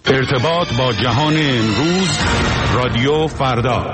ارتباط با جهان امروز، رادیو فردا.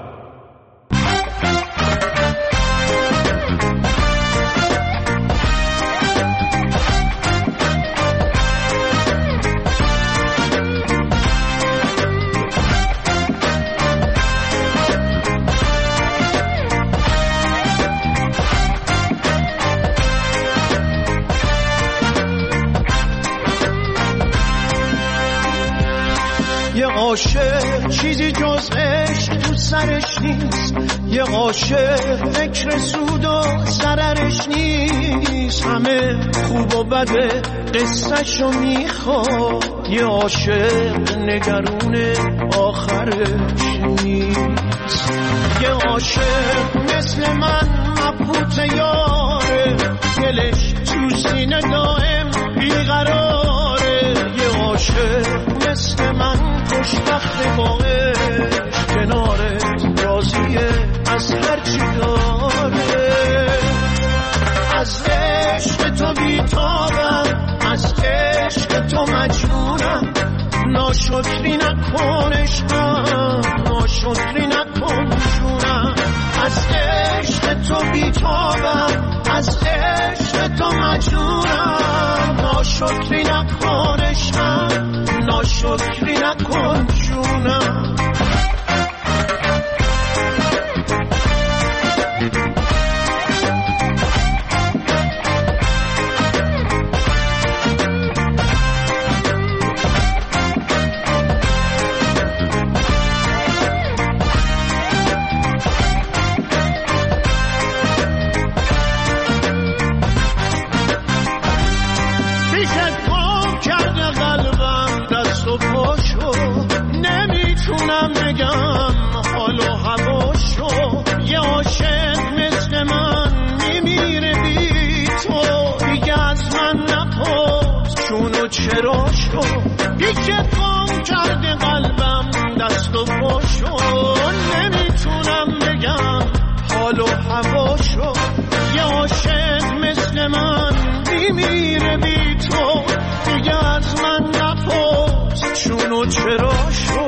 عاشق چیزی جز عشق تو سرش نیست، یه عاشق فکر سود و ضررش نیست، همه خوب و بده قصه‌شو میخواد، یه عاشق نگرون آخرش نیست. یه عاشق مثل من مبهوت یاره، دلش تو سینه دائم بیقراره، یه عاشق مثل من خوشبخت باش کنارت راضیه از هرچی داره. از عشق تو بیتابم، از عشق تو مجنونم، ناشکری نکن عشقم، ناشکری نکن جونم. از عشق تو بیتابم، از عشق تو مجنونم، ناشکری نکن عشقم، ناشکری نکن جونم. نمیتونم بگم حال و هواشو، یه عاشق مثل من میمیره بی تو، دیگه از من نپرس چون و چراشو، دیگه گم کرده قلبم دست و پاشو. نمیتونم بگم حال و هواشو، یه عاشق مثل من میمیره بی تو، دیگه از من نپرس چون و چراشو.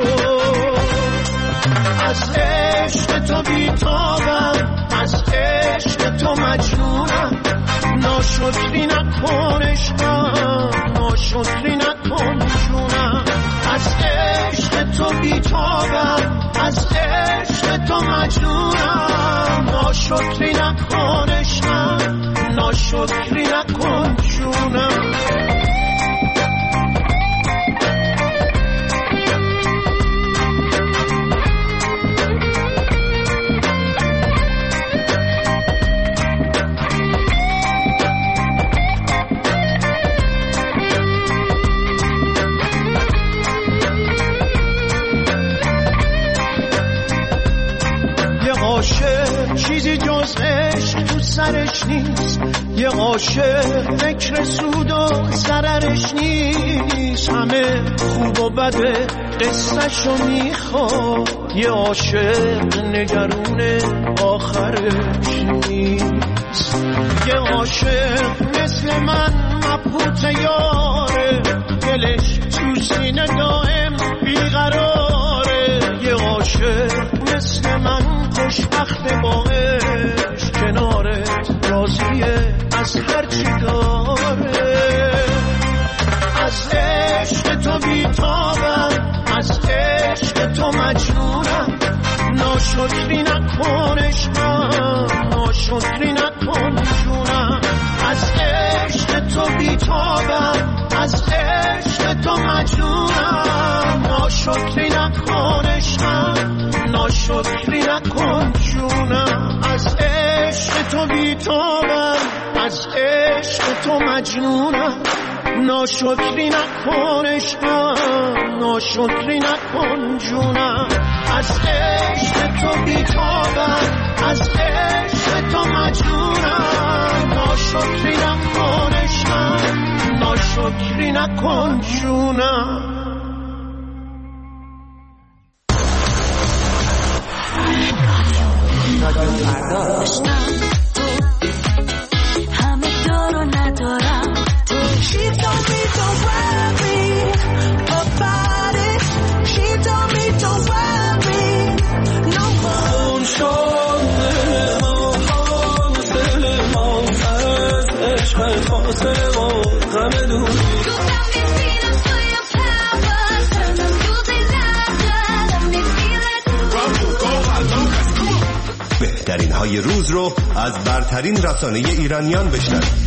از عشق تو بیتابم، از عشق تو مجنونم، ناشکری نکن عشقم، ناشکری نکن جونم. از عشق تو بیتابم، از عشق تو مجنونم، ناشکری نکن عشقم، ناشکری نکن جونم. چیزی جز عشق تو سرش نیست، یه عاشق فکر سود و ضررش نیست، همه خوب و بده قصه‌شو میخواد، یه عاشق نگرون آخرش نیست. یه عاشق مثل من مبهوت یاره، دلش تو سینه دائم بیقراره، یه عاشق مثل من خوشبخت باش کنارت راضیه از هرچی داره. از عشق تو بیتابم، از عشق تو مجنونم، ناشکری نکن عشقم، ناشکری نکن جونم. از عشق تو بیتابم، از عشق تو مجنونم، ناشکری نکن عشقم، ناشکری نکن جونم. از عشق تو بیتابم، از عشق تو مجنونم، ناشکری نکن عشقم، ناشکری نکن جونم. از عشق تو بیتابم، از عشق تو مجنونم، ناشکری نکن عشقم، ناشکری نکن جونم. همه دارو ندارم تو. She told me don't worry about های روز رو از برترین رسانه ایرانیان بشنوید.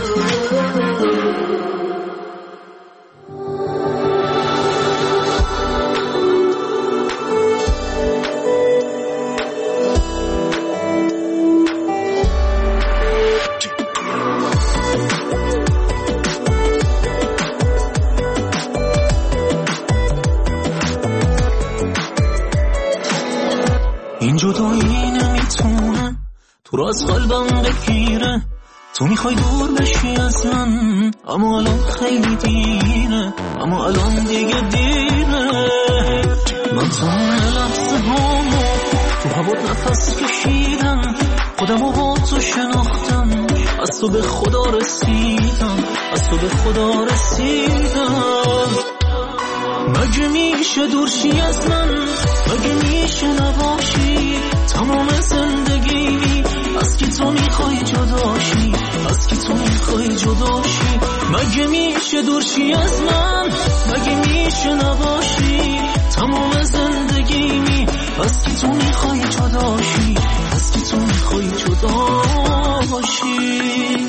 این جدایی نمیتونه تو را از قلبم بگیره، تو میخوای دور بشی از من، اما الان خیلی دیره، اما الان دیگه دیره. من تمام لحظه هامو تو هوا نفس کشیدم، خودمو با تو شناختم، از تو به خدا رسیدم، از تو به خدا رسیدم. مگه میشه دورشی از من، مگه میشه نباشی تمام زندگی، از کی تو میخوای جداشی، از کی تو میخوای جداشی. مگه میشه دورشی از من، مگه میشه نباشی تمام زندگی، از کی تو میخوای جداشی، از کی تو میخوای جداشی.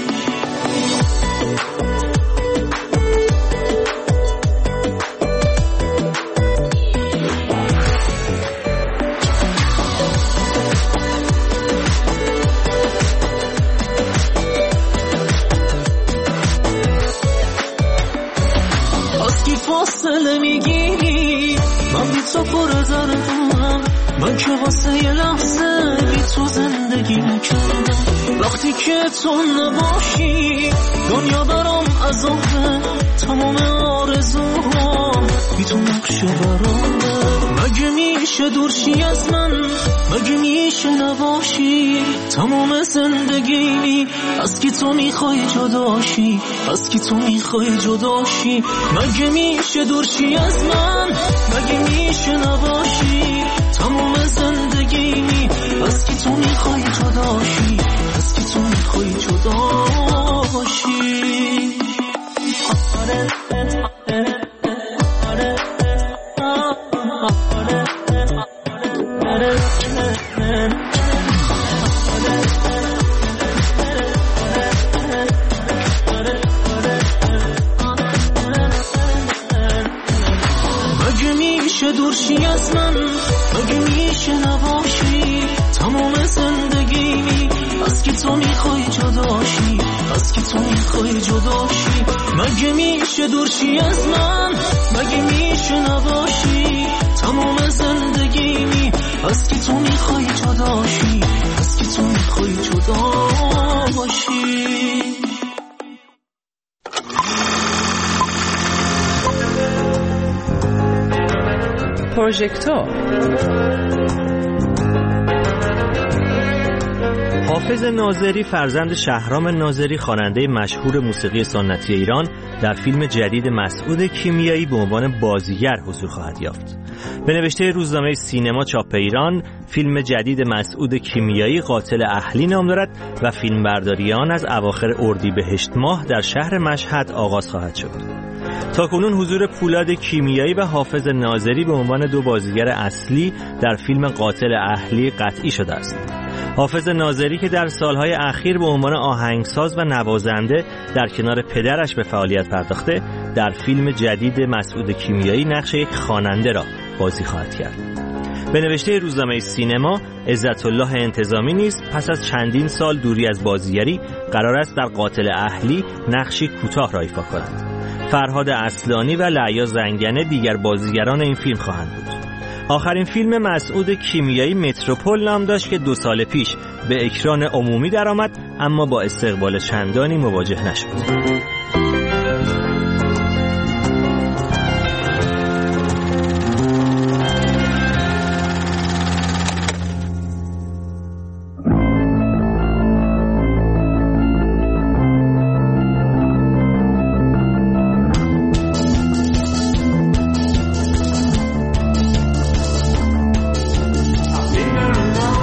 فاصله میگیری، من بی تو پر دردم، من که واسه یه لحظه بی تو زندگی نکردم. وقتی که تو نباشی دنیا برام عذابه، تمام آرزوها بی تو نقشه برامه. مگه میشه دورشی از من، مگه میشه نباشی تمام زندگی، از کی تو میخوای جداشی، از کی تو میخوای جداشی. مگه میشه دورشی از من، مگه میشه نباشی تمام زندگی، از کی تو میخوای جداشی، از کی تو میخوای جداشی. دورشی از من، مگه میشه نباشی تمام زندگی، از کی تو میخوای جداشی، از کی تو میخوای جداشی. مگه میشه دورشی از من، مگه میشه نباشی تمام زندگی، از کی تو میخوای جداشی، از کی تو میخوای جداشی. پروژکتور. حافظ ناظری فرزند شهرام ناظری خواننده مشهور موسیقی سنتی ایران در فیلم جدید مسعود کیمیایی به عنوان بازیگر حضور خواهد یافت. به نوشته روزنامه سینما چاپ ایران، فیلم جدید مسعود کیمیایی قاتل اهلی نام دارد و فیلمبرداری آن از اواخر اردیبهشت ماه در شهر مشهد آغاز خواهد شد. تاکنون حضور پولاد کیمیایی و حافظ ناظری به عنوان دو بازیگر اصلی در فیلم قاتل اهلی قطعی شده است. حافظ ناظری که در سالهای اخیر به عنوان آهنگساز و نوازنده در کنار پدرش به فعالیت پرداخته، در فیلم جدید مسعود کیمیایی نقش یک خواننده را بازی خواهد کرد. به نوشته روزنامه سینما، عزت الله انتظامی نیز پس از چندین سال دوری از بازیگری قرار است در قاتل اهلی نقشی کوتاه را ایفا کند. فرهاد اصلانی و لعیا زنگنه دیگر بازیگران این فیلم خواهند بود. آخرین فیلم مسعود کیمیایی متروپول نام داشت که 2 سال پیش به اکران عمومی درآمد، اما با استقبال چندانی مواجه نشد.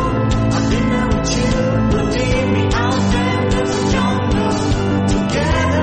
Together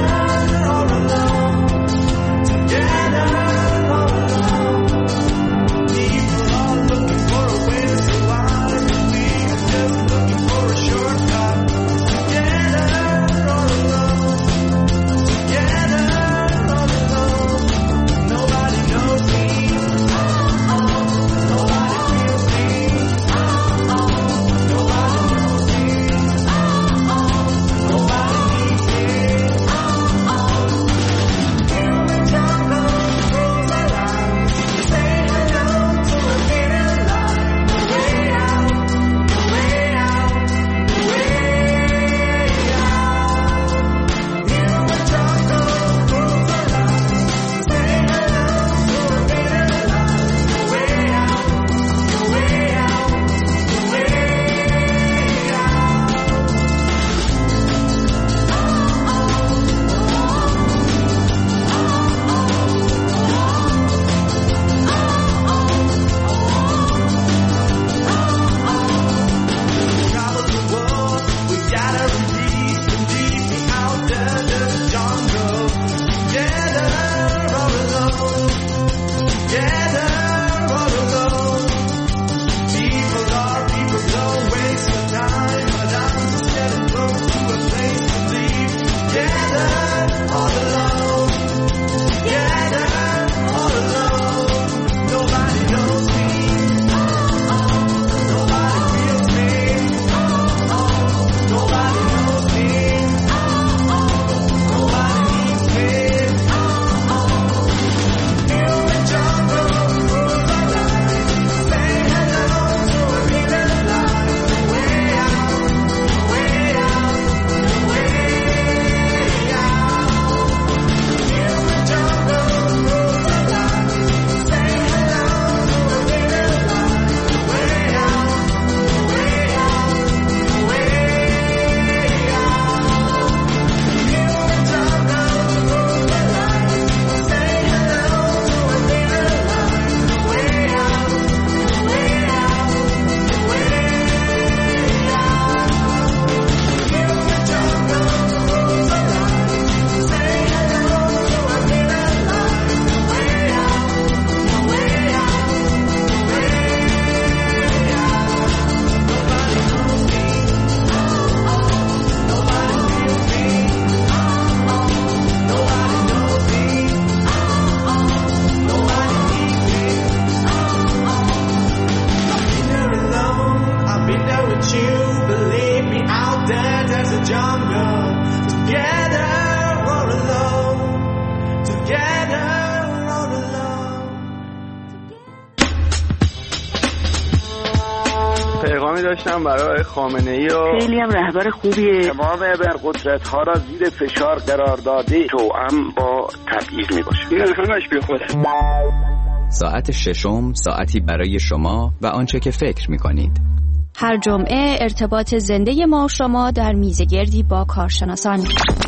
پیامی داشتم برای خامنه‌ای و خیلی هم رهبر خوبیه. تمام ابرقدرت‌ها را زیر فشار قرار داده توأم با تبعیض میباشه. این همش بی خوده. ساعت ششم، ساعتی برای شما و آنچه که فکر می‌کنید. هر جمعه ارتباط زنده ما و شما در میزگردی با کارشناسان.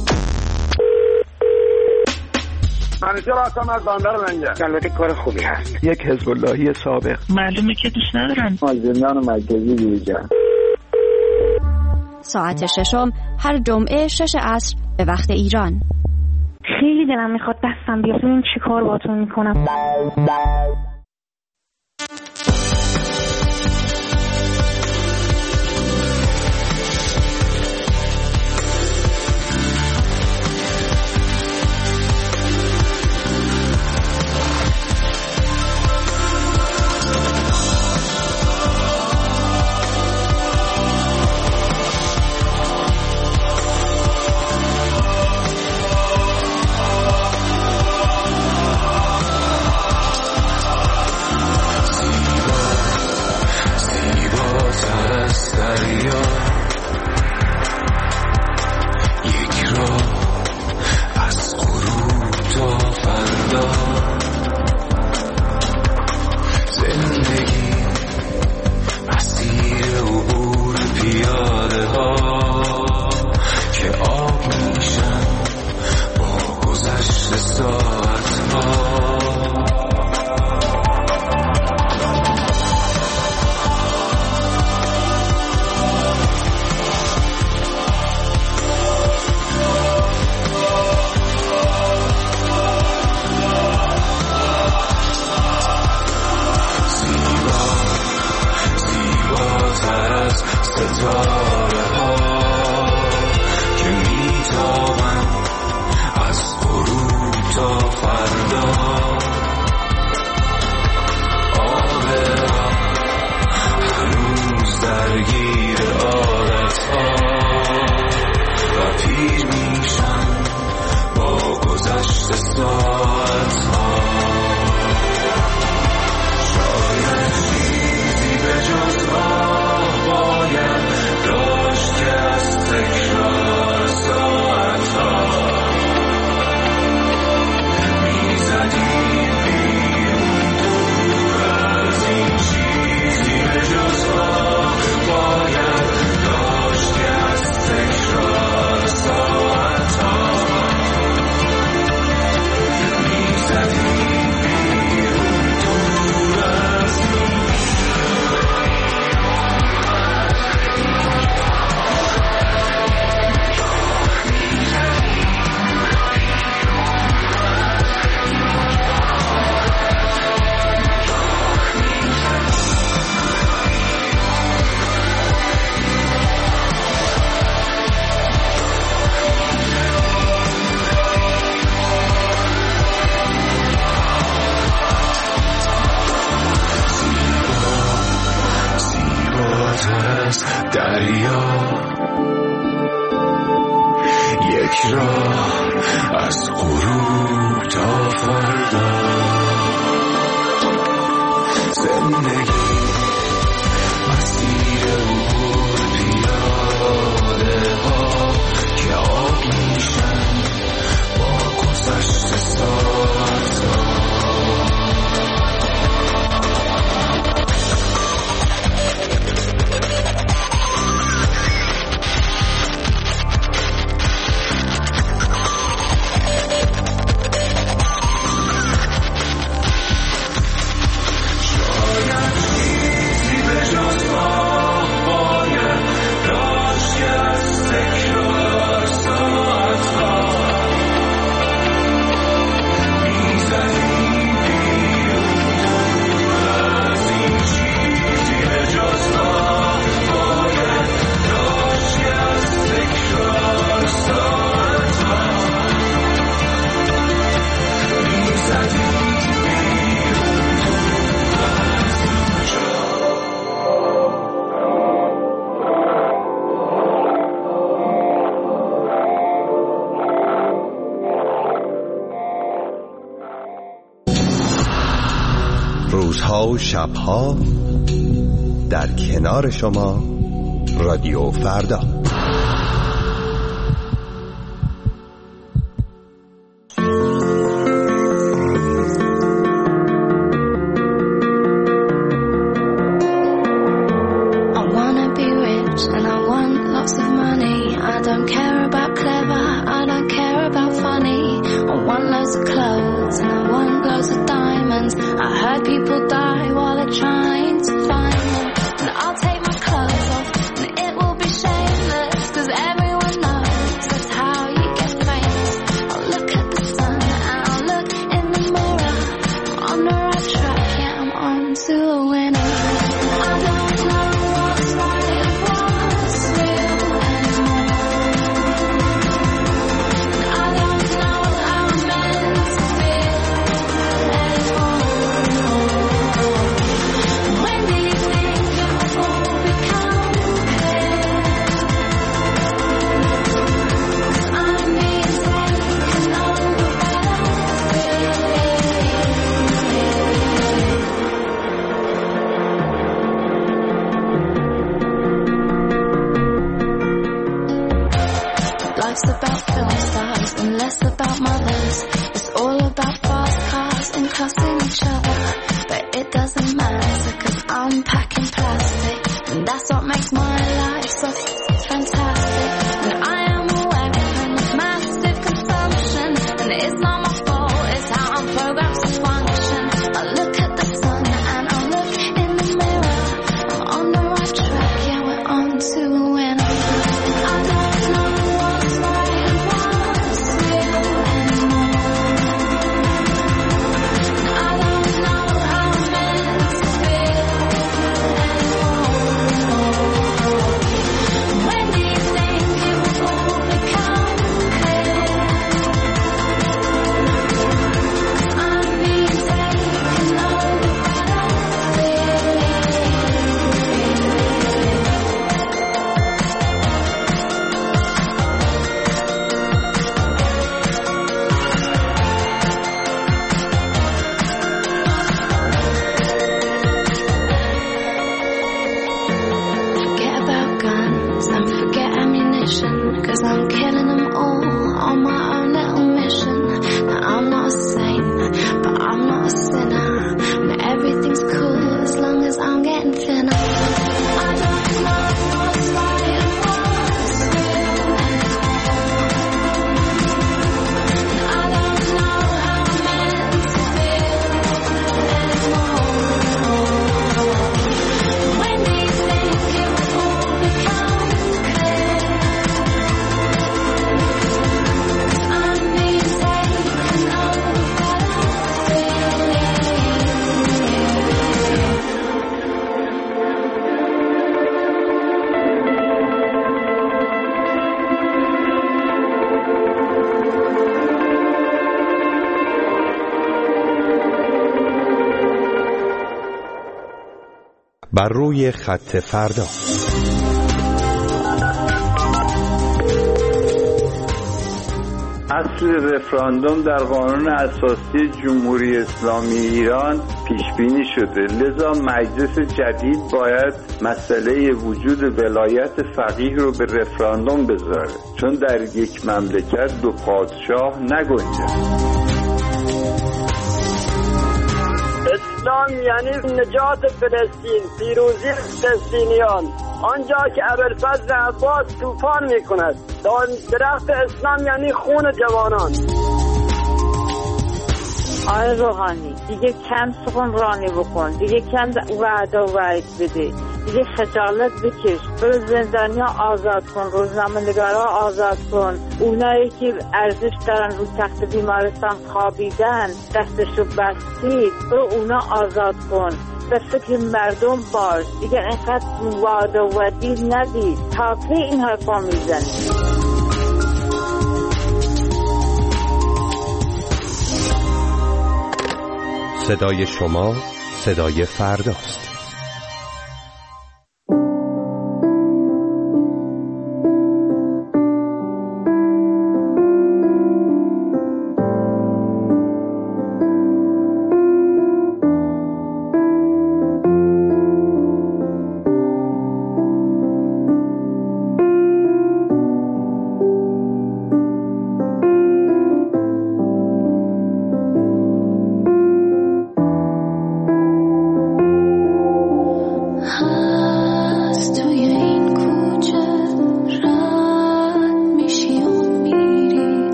منیجر هستم از بندر منجر. البته کار خوبی هست. یک حزب اللهی سابق. معلومه که دوست ندارن. زندان مرکزی بیرجان. ساعت ششم هر جمعه 6 عصر به وقت ایران. خیلی دلم میخواد دستم بیاد ببین چی کار باهاتون میکنم. روزها و شبها در کنار شما رادیو فردا. بر روی خط فردا. اصل رفراندوم در قانون اساسی جمهوری اسلامی ایران پیش بینی شده، لذا مجلس جدید باید مسئله وجود ولایت فقیه رو به رفراندوم بذاره، چون در یک مملکت دو پادشاه نگنجد. اسلام یعنی نجات فلسطین، پیروزی فلسطینیان. آنجا که ابوالفضل عباس طوفان میکند، درخت اسلام یعنی خون جوانان. آقای روحانی دیگه کم سخنرانی بکن، دیگه کم وعده و وعید بده، دیگه خجالت بکش، برو زندانیا آزاد کن، روزنامه‌نگارا آزاد کن، اونایی که ارزش دارن رو تخت بیمارستان خوابیدن دستشو بستید، برو اونا آزاد کن. به فکر مردم باش، دیگه اینقدر وعده و وعید ندید. تا کی این حرفا میزنید؟ صدای شما صدای فرداست.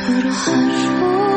چرا هر